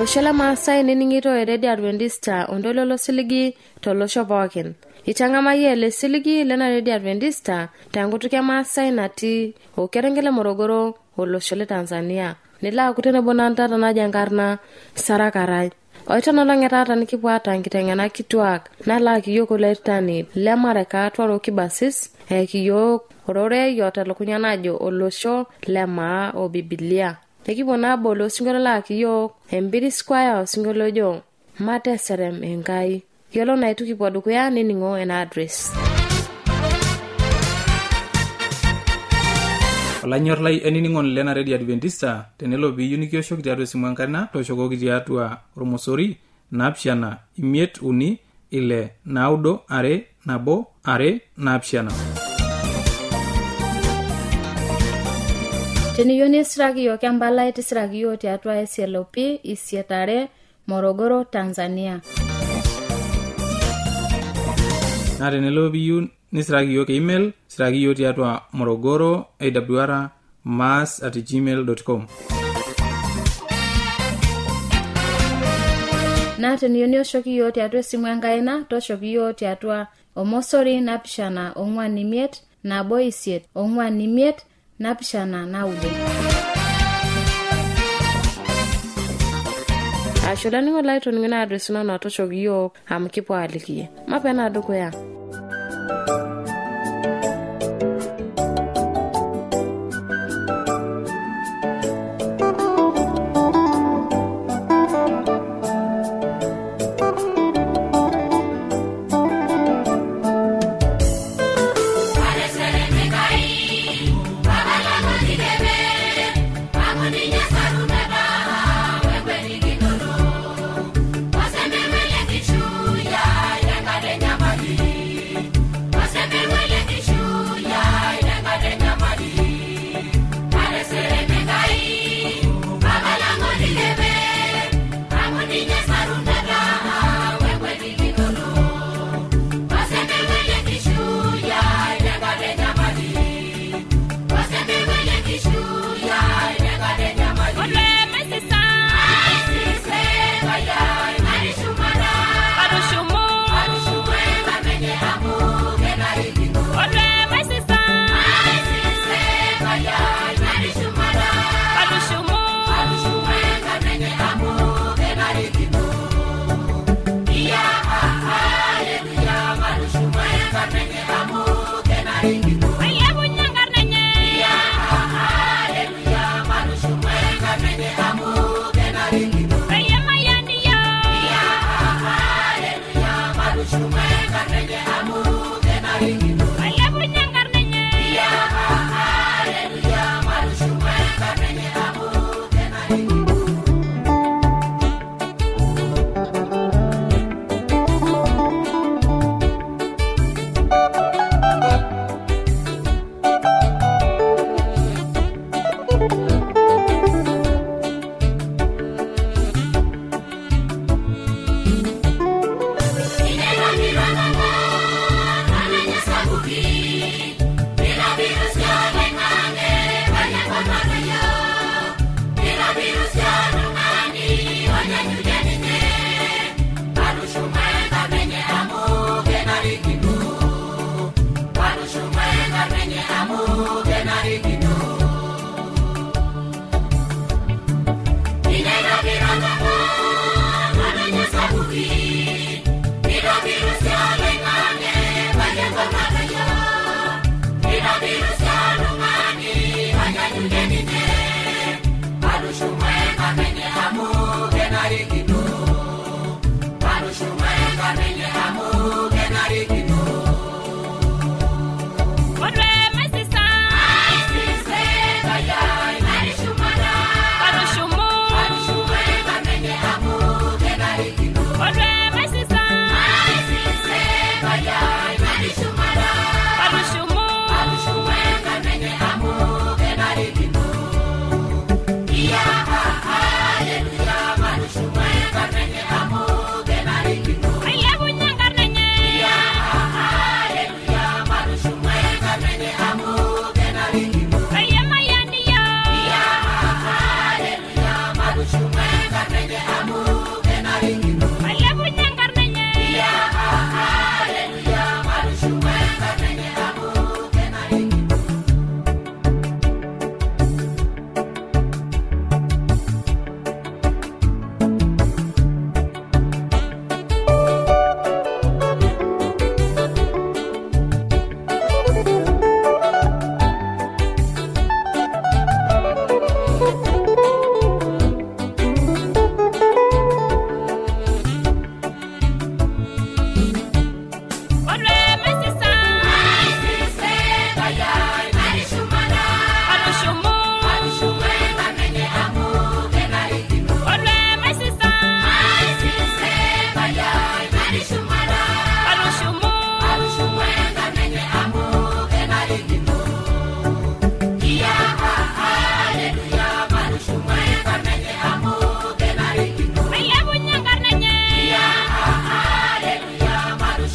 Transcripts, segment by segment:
Olosho Maasai nening'ito Radio Adventista ondololo siligi tolosho pookin. Itang'amayie ele siligi lena Radio Adventista tenkutuk e Maasai natii orkerenket le Morogoro olosho le Tanzania. Nila kutene bonanta tanaja enkarna Sara Karai. Oitano lang'etata nikipuata nkiteng'ena kituak nalaki yiok olertani le Mareka twaro kibasis kiyiok orore yota lukunya najo olosho le maa o Biblia. Ekipuo nabolo singolo laki yiok Embiri Square singolo jo Mate Serem Enkai. Yiolo naitu kipuo dukuya nining'o ena address. Olanyor lai eniningon lena Radio Adventista tenelo biyu nikioshoki tiatua esimu enkarna toshokoki tiatua ormosori 753 Teniyo nisiraki yiok embalai tisiraki yiok tiatua SLP Isietare Morogoro Tanzania. Na tenelo biyu nisiraki yiok email siraki yiok tiatua Morogoro awr@gmail.com. Na teniyo nioshoki yiok tiatua esimu enkaina toshoki yiok tiatua omosori 745 Ashulani walai toningina address na toshoki yiok amkipo alikie. Mapena dukuya. Amo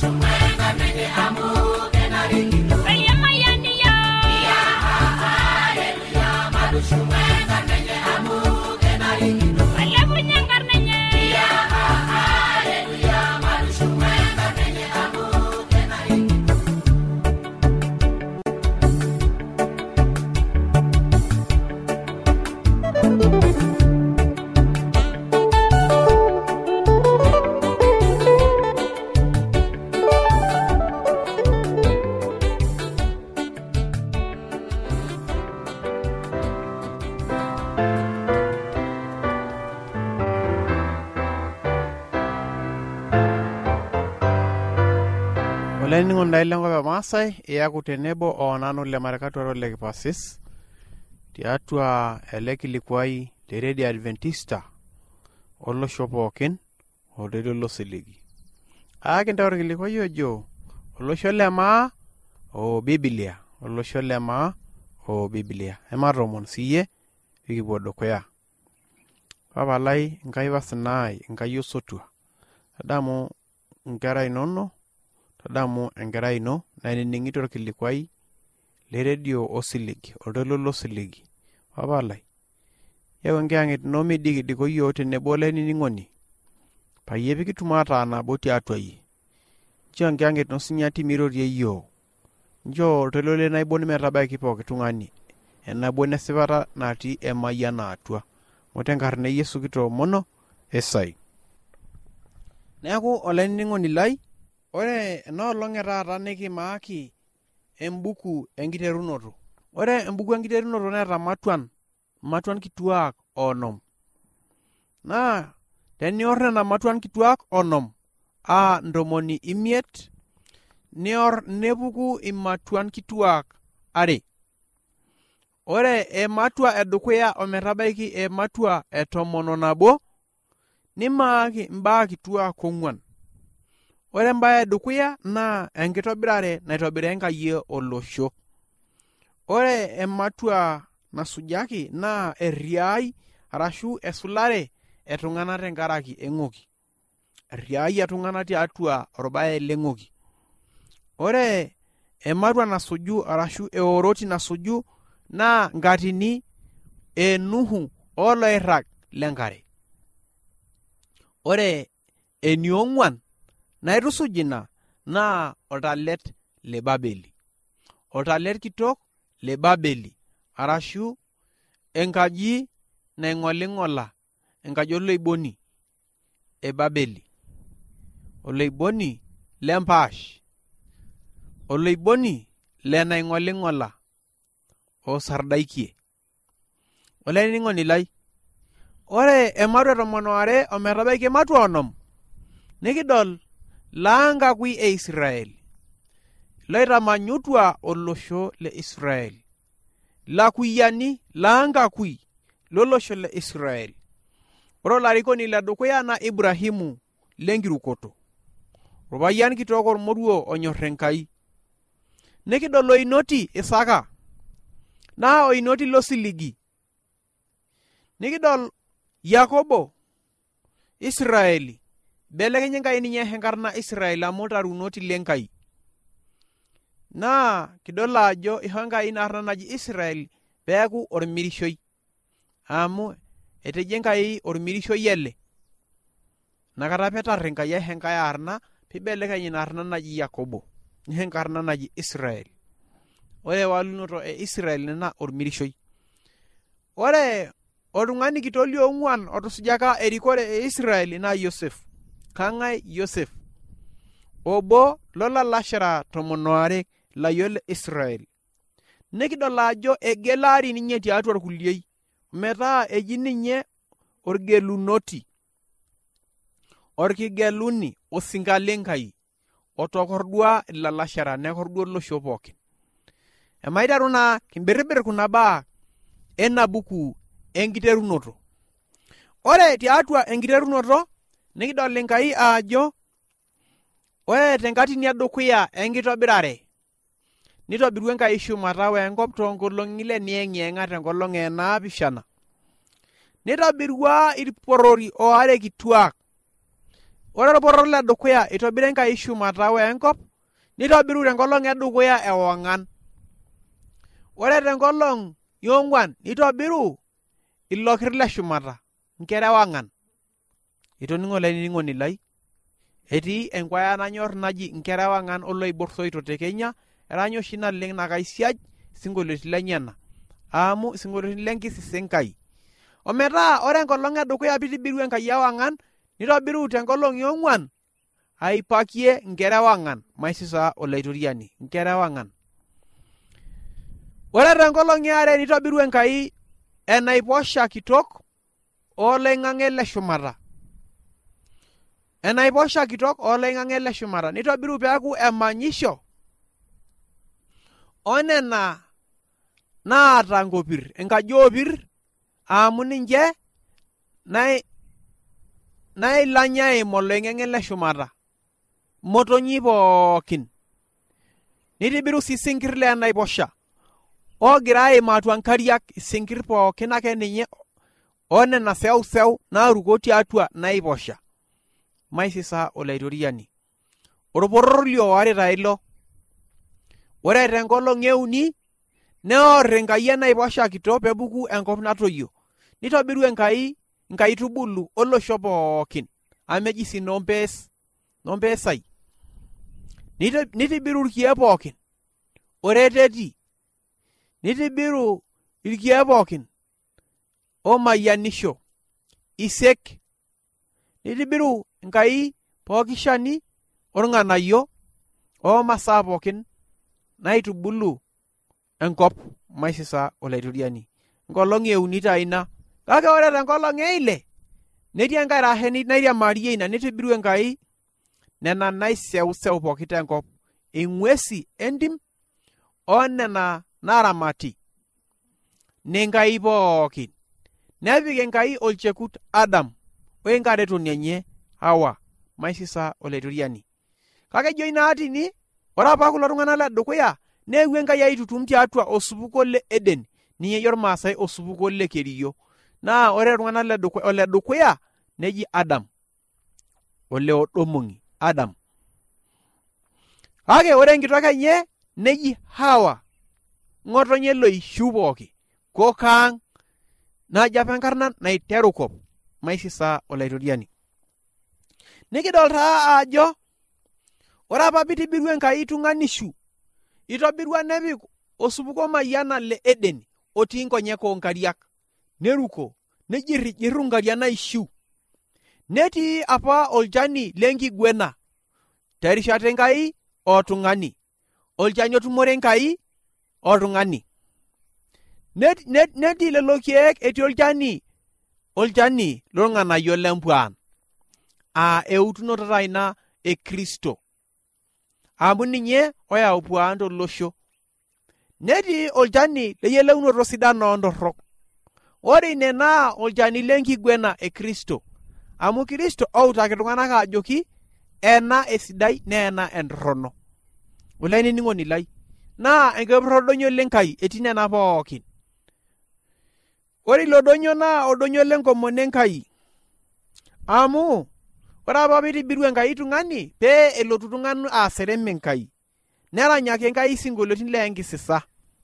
Olainining'oni lai lenkop e Maasai iyaku tenebo nanu le Marikatwaro le Kipasis tiatua ele kilikuai le Radio Adventista olosho pookin olredio losiligi. Kintaa orkilikuai ojo olosho le maa o Biblia, olosho le maa o Biblia. Ematomon siye pikipuo dukuya. Papalai nkai wasinai nkai osotua. Tadamu nkera inono, tadamu enkera ino naining'ito orkilikuai le radio osiligi, olredio losiligi. Papalai yau enkiyang'et ino midikidiko yiok tenebo olainining'oni payie pikitum ataa nabo tiatua yie. Nchoo enkiyang'et ino sinyati mirorie yiok. Nchoo oltoilo lenaibon metabaiki pooki tung'ani enabon esipata natii emayiana atua. Motenkarna Yesu kitoomono esai. Neeku olainining'oni lai, ore enoolong' etaata nikimaaki embuku enkiterunoto. Ore embuku enkiterunoto neeta matuan kituak 50. Naa tenior nena matuan kituak 50 50, nior nepuku imatuan kituak 2. Ore ematua edukuya ometabaiki ematua 11 nimaaki imbaa kituak 4. Ore embaye edukuya naa enkitobirare naitobira Enkai olosho. Ore ematua nasujaki naa eriai arashu esulare etung'ana tenkaraki eng'oki. Eriai etung'ana tiatua orbaye leng'oki. Ore ematua nasuju arashu eoroti nasuju naa nkatini enuhu oloirrag lenkare. Ore eniong'uan naitusuj ina naa oltalet le Babeli. Oltalet kitok le Babeli arashu enkaji naing'oling'ola, enkaji oloiboni e Babeli. Oloiboni lempaash, oloiboni le naing'oling'ola osardaikie. Olainining'oni lai, ore ematua 12 ometabaiki ematua 50 nikidol laankakui e Israeli loitamanyutua olosho le Israeli. Lakuyiani laankakui lolosho le Israeli. Ore olarikoni le dukuya na Ibrahimu lenkirukoto. Ropayian kitok ormoruo onyor Enkai. Nikidol oinoti Isaka naa oinoti losiligi. Nikidol Yakobo Israeli belekenye Enkai ninye enkarna Israeli amu tarunoti lenkai. Naa kidol ajo iho Enkai inarna naji Israeli peeku ormirishoi. Amu etejo Enkai ormirishoi ele. Nakata petar Enkai enkai arna pibelekeny inarna naji Yakobo. Ihe enkarna naji Israeli. Ore walunoto e Israeli na ormirishoi. Ore oltung'ani kitoli ong'uan otusujaka erikore e Israeli na Yosef. Kang'ai Yosef. Obo lolalashara 12 layiok le Israeli. Nikidol ajo egelari ninye tiatua irkuliei metaa eji ninye orgelunoti. Orkigeluni osinka lenkai otokordua ilalashara nekordua olosho pookin. Emaiteru naa kimbiribir kuna baa ena buku enkiterunoto. Ore tiatua enkiterunoto nikidol Enkai ajo ore tenkatini edukuya enkitobirare nitobiru Enkai shumata wenkop toonkolong'i lenieng'ieng'a tenkolong' e 7. Nitobirua irporori oare kituak. ore orporor ledukuya itobira Enkai shumata wenkop, nitobiru tenkolong edukuya ewang'an. Ore tenkolong iong'uan nitobiru ilokir leshumata, nkera ewang'an. Itoning'o olainining'oni lai, etii enkwaya nanyor naji nkera ewang'an oloibor soito te Kenya, eranya oshi naleng nakaisiaj singolioitin lenyena amu singolioitin lenkisisa Enkai. Ometaa ore enkolong edukuya pitibiru Enkai ewang'an, nitobiru tenkolong iong'uan aipakie nkera ewang'an, maisisa olaitoriani, nkera ewang'an. Ore tenkolong iare nitobiru Enkai enaiposha kitok oloing'ang'e leshumata. Enaiposha kitok oloing'ang'e leshumata nitobiru peaku emanyisho onena naata nkopir, enkaji oopir amu ninche nailanya eim oloing'ang'e leshumata, motonyi pookin. Nitibiru sii sinkir le enaiposha ogira aim atua nkariak, isinkir pookin ake ninye onena seuseu naaruko tiatua naiposha, maisisa olaitoriani. Orporor liooare taa ilo. Ore tenkolong euni neor Enkai enaiposha kitok pepuku enkop natoyio, nitobiru Enkai nkaitubulu olosho pookin amu eji sii nompeesai. Nitibiru irkiek pookin, oreteti, nitibiru irkiek pookin omayianisho, isek, nitibiru Enkai pooki shani orng'anayio omasaa pookin naitubulu enkop, maisisa olaitoriani. Nkolong euni taa ina. Kake ore tenkolong eile netii enkae rasheni nairiamarie ina, nitibiru Enkai nena naiseuseu pooki tenkop, ing'uesi entim onena naramati nenkai pookin. Nepik Enkai olchekut Adam wenkaretoni enye Hawa, maisisa olaitoriani. Kake ejo ina tini, ore apa kulo tung'anak ledukuya neewuo Enkai aitutum tiatua osupuko le Eden, ninye ejo irmaasai osupuko le Kerio. Naa ore iltung'anak oledukuya neji Adam, oleodomong'i Adam. Kake ore enkitok enye neji Hawa, ng'otonye loishiu pooki, kokaang' najo apa enkarna naiterukop, maisisa olaitoriani. Nikidol taa ajo ore apa pitibiru Enkai tung'anishu, itobirua nepik osupuko mayiana le Eden otii nkonyek oonkariak, neruko nejirrijiru nkariak naishiu. Netii apa olchani lenkiguena terishata Enkai otung'ani, olchani otumore Enkai otung'ani. Netii lelo kiek etii olchani lorng'anayio lempwaan, eutunoto taa ina e Kristo amu ninye oyau pwaan tolosho. Netii olchani leyiolounoto sidan ontorrok. Ore ine naa olchani lenkiguena e Kristo amu Kristo outaki iltung'anak ajoki ena esidai neena entorrono. Olainining'oni lai, naa enkepirrodonyo lenkai etii nena pookin. Ore ilo donyo naa oldonyo lenkomono Enkai amu ore apa pitibiru Enkai tung'ani pee elotu tung'ani aserem Enkai, neranyaki Enkai singolioitin lenkisisa.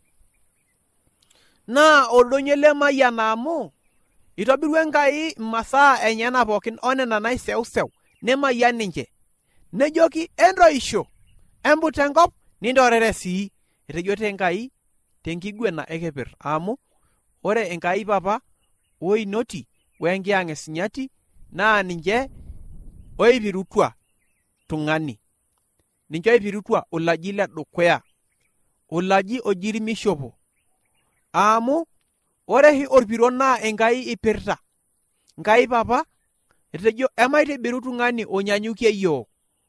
Naa oldonyo lemayiana amu itobiru Enkai masaa enyena pookin onena naiseuseu nemayian ninche. Nejoki entoisho embut enkop nintorere sii, etejote Enkai tenkiguena ekepir amu ore Enkai papa oinoti wenkiyang' esinyati naa ninche oipirutua tung'ani, ninche oipirutua ulaji ledukuya, ulaji oji irmishopo amu ore orpiro naa Enkai ipirta. Enkai papa etejo emaitibiru tung'ani onyanyukie yiok.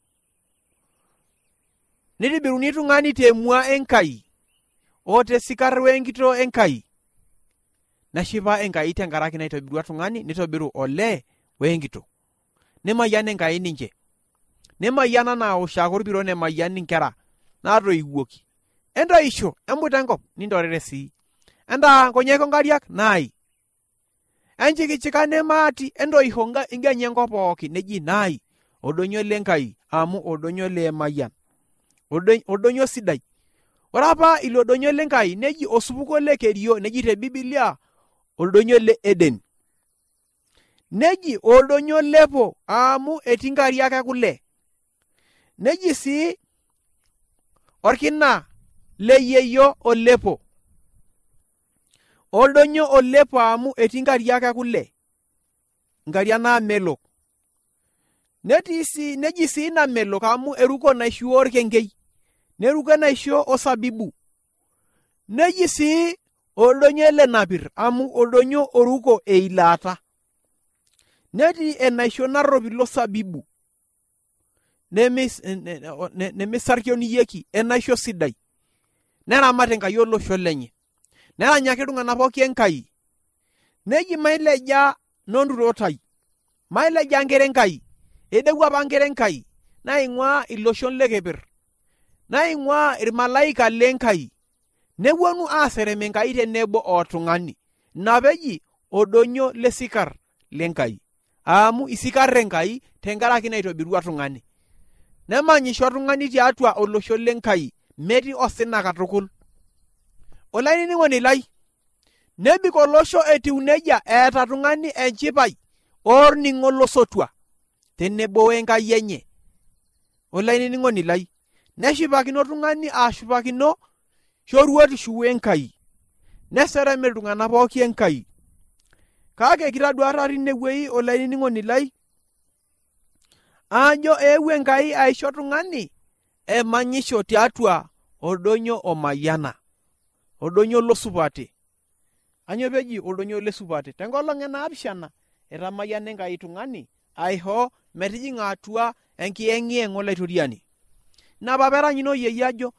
Nitibiruni tung'ani temua Enkai otesikar wenkitoo Enkai. Neshipa Enkai tenkaraki naitobirua tung'ani, nitobiru olee wenkitoo. Nemayian Enkai ninche. Nemayian anaa oshaake orpiro nemayian inkera naatoiwuoki. Entoisho embut enkop nintorere sii. Entaa nkonyek onkariak naai. Enchikichika nemaati entoiho inganya enkop pookin neji naai. oldonyo lenkai amu oldonyo le mayian, oldonyo sidai. Ore apa ilo donyo lenkai neji osupuko le kerio, neji te Biblia oldonyo le Eden. Neji oldonyo lepo amu etii nkariak ekule. Neji sii orkina le yeyio olepo, oldonyo olepo amu etii nkariak ekule, nkariak naamelok. Neji sii namelok amu eruko naisho orkenkei, neruko naisho osabibu. Neji sii oldonyo le napir amu oldonyo oruko eilata. Netii enaisho narrop ilo sabibu, nemisarkioniyieki, enaisho sidai. Neramat Enkai olosho lenye, neranyaki iltung'anak pooki Enkai. Neji maileja nonturotai, maileja nkera Enkai, edeu apa nkera Enkai naing'ua iloshon lekepir, naing'ua irmalaika lenkai, neponu aaserem Enkai tenebo oltung'ani. Ina peji oldonyo lesikar lenkai, amu isikar Enkai tenkaraki naitobirua tung'ani. Nemanyisho tung'ani tiatua olosho lenkai, metii osina katukul. Olainining'oni lai, nebik olosho etiu nejia eeta tung'ani enchipai orning'o losotua tenebo wenkai enye. Olainining'oni lai, neshipakino tung'ani ashipakino shoruetishu wenkai, neserem iltung'anak pooki Enkai. Kake kitaduata tinewueji olainining'oni lai ajo eewuo Enkai aisho tung'ani emanyisho tiatua oldonyo omayiana, oldonyo losupati. Anyoo peji oldonyo lesupati? Tenkolong enaapishana etamayiana Enkai tung'ani aisho metijing'a atua enkiyeng'iyeng' olaitoriani. Ina apa peranyino yeyio ajo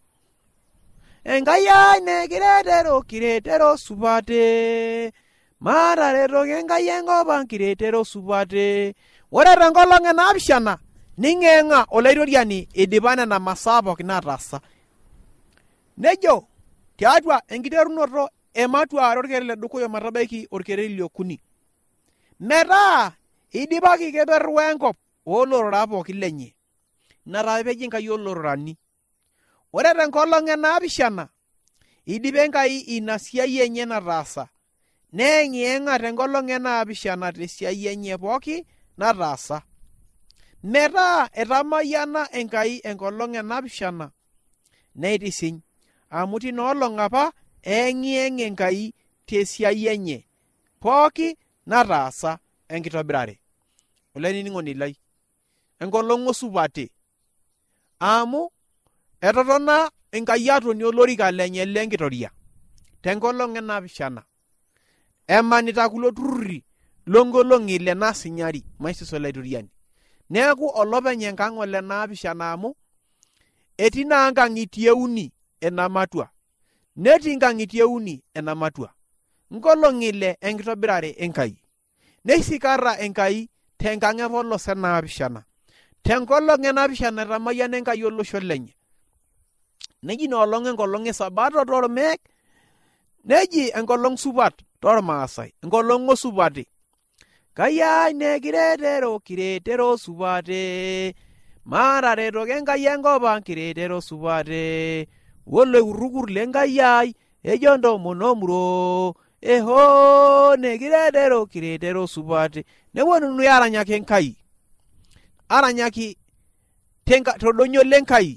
Enkai ai kiretero supate, mataretoki Enkai enkop ang' kiretero supate. Ore tenkolong enaapishana ning'eng'a olaitoriani idipa nena masaa pookin nataasa. Nejo tiatua enkiterunoto ematua orkereri ledukuya matabaiki orkereri liokuni, metaa idipaki keperru enkop olorora pookin lenye. Ina taa peji Enkai olororani. Ore tenkolong enaapishana idipa Enkai ina siai enye nataasa, neeng'iyeng'a tenkolong enaapishana tesiai enye pooki nataasa, metaa etamayiana Enkai enkolong enaapishana neitisiny, amu tinoolong apa eeng'iyeng' Enkai tesiai enye pooki nataasa enkitobirare. Olainining'oni lai, enkolong osupati, amu etotona Enkai atonie olorika lenye lenkitoria tenkolong enaapishana, emanita kulo turrurri lonkolong'i lenasinyari maisis olaitoriani. Neeku olopeny enkang' ole naapishana amu etii naa nkang'itie uni enamatua, netii nkang'itie uni enamatua, nkolong'i ile enkitobirare Enkai. Neisikara Enkai tenkang' epolos enaapishana, tenkolong enaapishana etamayiana Enkai olosho lenye. Neji noolong enkolong esabato tormeek, neji enkolong supat tormaasai, enkolong osupati. Enkai ai kiretero supate, mataretoki Enkai enkop ang' kiretero supate. Oloikurrukur lenkai ai ejo ntomonok eho kiretero supate. Neponunui aranyaki Enkai, aranyaki toldonyo lenkai.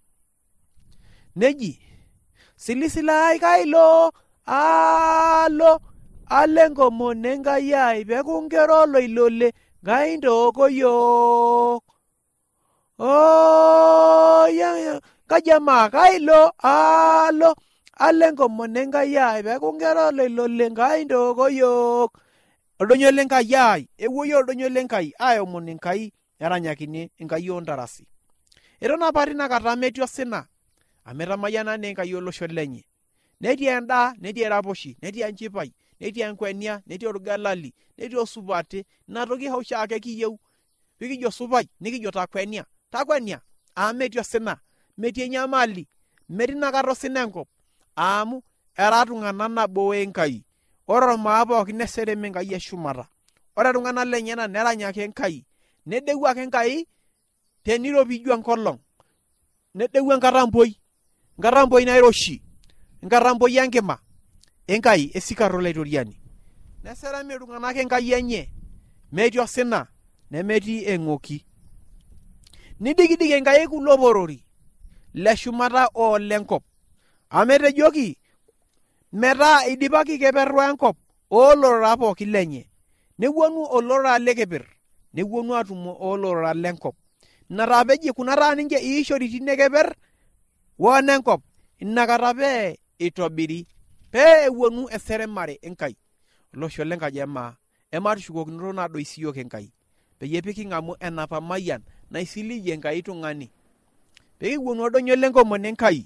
Neji silisilai kailo alo enkomon Enkai ai pekunkero loilole Ngai ntooko yiok. Kajamaa kailo alo enkomon Enkai ai pekunkero loilole Ngai ntooko yiok. Oldonyo lenkai ai, ewuoi oldonyo lenkai aomon Enkai eranyakini Enkai ontarasi. Eton apa tinakata metii osina, amu etamayiana naa Enkai olosho lenye. Netii endaa, netii eraposhi, netii enchipai, netii enkwenia, netii orgalali, netii osupati. Ina toki oshiake kiyieu pikijo supai nikijo takwenia, amu metii osina, metii enyamali, metii nakata osina enkop, amu era tung'anak nabo wenkai. Ore ormaa pookin neserem Enkai eshumata, ore iltung'anak lenyenak neranyaki Enkai, nedeu ake Enkai teniropiju enkolong, nedeu nkatamboi nairoshi, nkatamboi enkima, Enkai esikar olaitoriani. Neseremi iltung'anak Enkai enye, metii osina, nemetii eng'oki. Nidikidiki Enkai kulo porori leshumata olenkop, amu etejoki metaa idipaki keperru enkop olorora pookin lenye, newuonu olorora lekepir, newuonu atumo olorora lenkop. Ina peji kuna taa ninche iishoritin ekeper wonenkop, inakata pee itobiri pee ewuonu eseremare Enkai olosho lenkaji emaa, emaatushukokinoto nadoi siyiok Enkai peyie piking'amu enapa mayian naisiligie Enkai tung'ani pekiwuonu oldonyo lenkomono Enkai.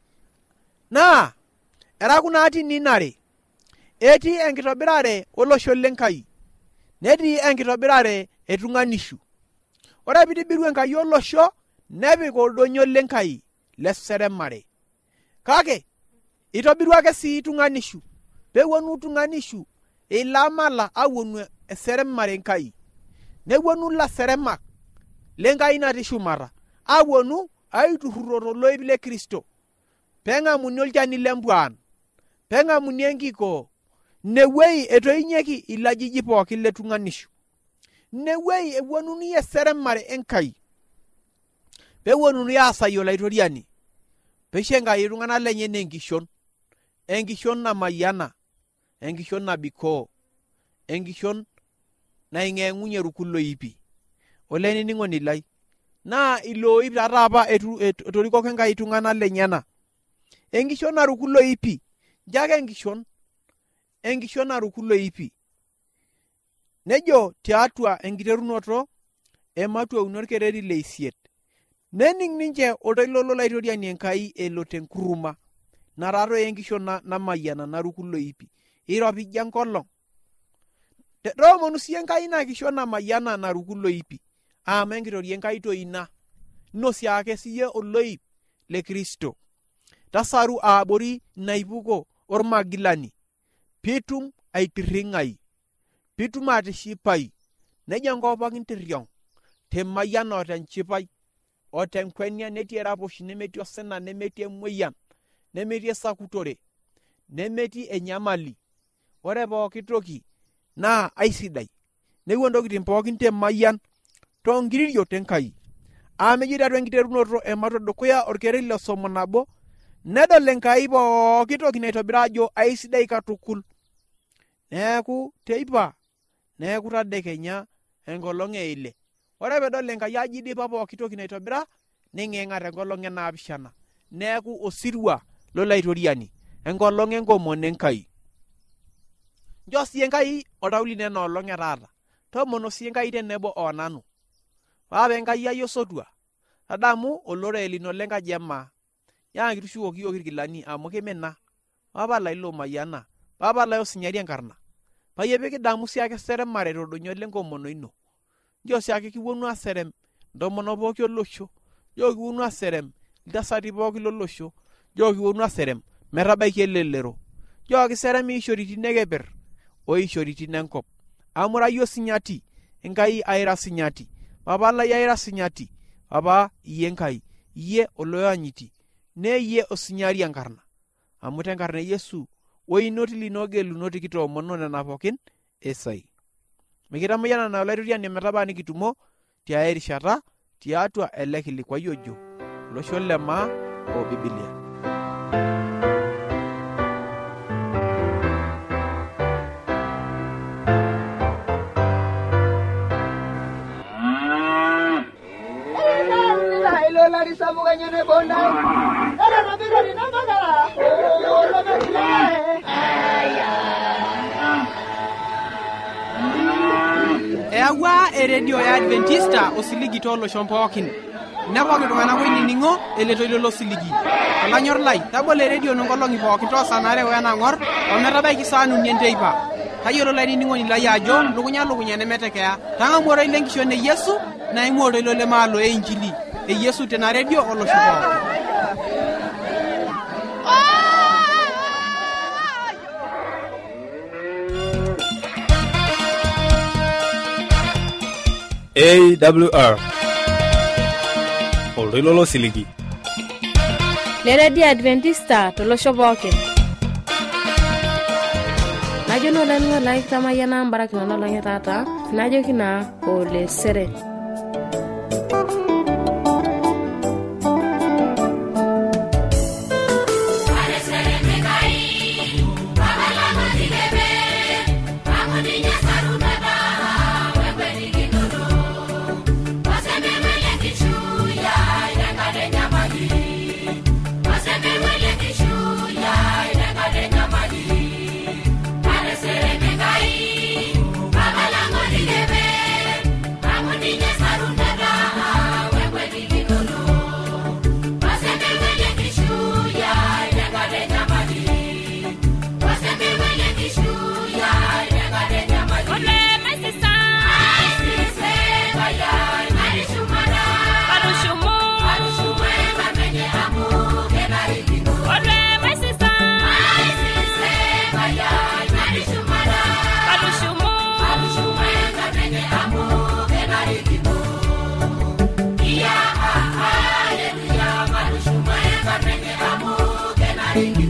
Naa era kuna tininare etii enkitobirare olosho lenkai, netii enkitobirare etung'anishu. Ore piitibiru Enkai olosho nepik oldonyo lenkai leseremare, kake itobiru ake sii tung'anishu pewuonu tung'anishu ilamala awuonu eseremare Enkai, newuonu laseremak lenkai natii shumata awuonu aiturruro toloip le Kristo peeng'amuni olchani lempwaan, peeng'amuni enkikoo, newuei etoinyeki ilajiji pookin le tung'anishu, newuei ewuonuni eseremare Enkai pewuonuni aasai olaitoriani peisho Enkai iltung'anak lenye enkishon namayiana, enkishon nabikoo, enkishon naing'eng'unye irkuloipi. Olainining'oni lai, naa iloip taata apa etorikoki Enkai iltung'anak lenyena, enkishon narukuloipi, njake enkishon narukuloipi. Nejo tiatua enkiterunoto ematua uni orkereri leisiet, nening ninche oltoilo lolaitoriani Enkai elo tenkuruma, narato enkishon namayiana narukuloipi, iropija enkolong. Toomonu sii Enkai ina kishon namayiana narukuloipi, amu enkitoria Enkai toina, inosie ake siye oloip le Kristo. Tasaru abori naipuko ormagilani, pitum aitirring'ai, pitum atishipai, nejo enkop pookin tirriong, temayian o tenchipai, o tenkwenia, netii eraposhi, nemetii osina, nemetii emoyian, nemetii esakutore, nemetii enyamali. Ore pooki toki naa aisidai, newuo ntokitin pookin temayian, toonkiririot Enkai. Amu ejo tiatua enkiterunoto ematua dukuya orkereri le 11, nedol Enkai pooki toki naitobira ajo aisidai katukul. Neeku teipa, neeku tadekenya enkolong eile. Ore pedol Enkai ajo idipa pooki toki naitobira, ning'eng'at enkolong enaapishana. Neeku osirua lolaitoriani, enkolong enkomono Enkai. Nchoo sii Enkai oltau lino enoolong etaata, toomono sii Enkai tenebo onanu. Paape Enkai ai osotua, tadamu olorere lino lenkaji emaa, yaa kitushukoki yiok irkilani amu kimina, paapalai lomayiana, paapalai osinyari enkarna, payie pikidamu sii ake seremare toldonyo lenkomono ino. Nchoo sii ake kiwuonu aserem ntomono pooki olosho, nchoo kiwuonu aserem iltasati pooki lolosho, nchoo kiwuonu aserem metabaiki elelero, nchoo kiserem iishoritin ekeper oishoritin enkop. Amu ira yie osinyati, Enkai aira sinyati, papalai aira sinyati, papa iyie Enkai, iyie oloyanyiti, neyie osinyari enkarna. Amu tenkarna Yesu oinoti lino gelunoti kitoomono nena pookin esai. Mikitamayiana na olaitoriani metaba nikitumo tiai rishata tiatua ele kilikwai ojo olosho lemaa o Biblia. Eyaua eredio ya Adventista osiligi tolosho pookin. Nepooki iltung'anak oinining'o ele toilo losiligi. Olanyor lai, tabolo eredio nonkolong'i pookin toosanare wenang'or ometabaiki saa 4 enteipa. Tayiolo lainining'oni lai ajo lukunya nemetekeya. Tang'amu oroi lenkishon e Yesu naimu oltoilo lemaalo einjili e Yesu tena redio olosho pookin. AWR Oltoilo Siligi le Radio Adventista tolosho pookin. Najo no lanu like tamayana mbarak no longe tata najo kina ole sere. Thank you.